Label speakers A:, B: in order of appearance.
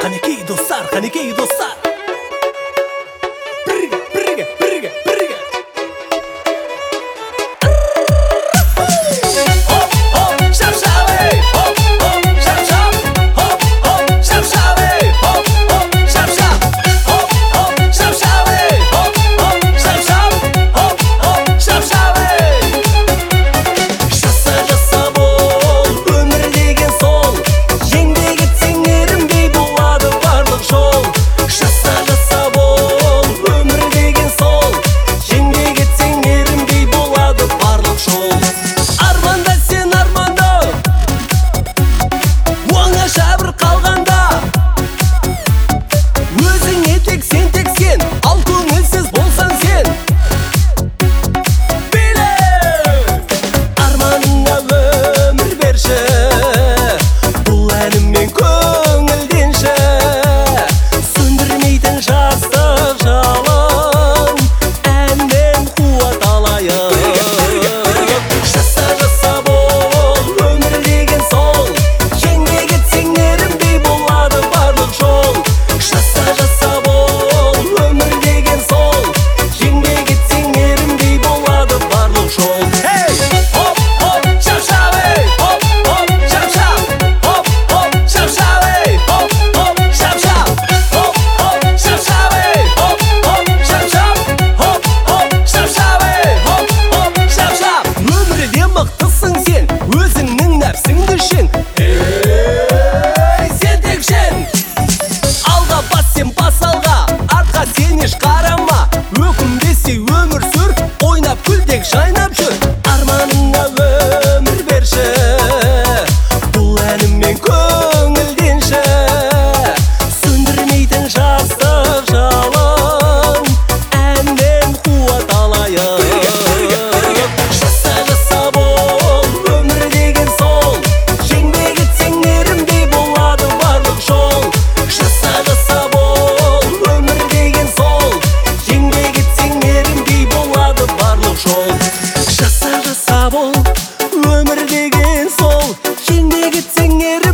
A: Қанекей достар, қанекей достар. Бірге. Жайнап жүр, арманыңа өмір берші, бұл әніммен көңілденші, сөндірмейтін жастық жалын, әннен қуат алайық. Жаса бол, өмір деген сол, еңбек етсең ерінбей болады барлық жол. Жаса бол, өмір деген сол, еңбек етсең ерінбей болады барлық жол. Жаса бол, өмір деген сол, еңбек етсең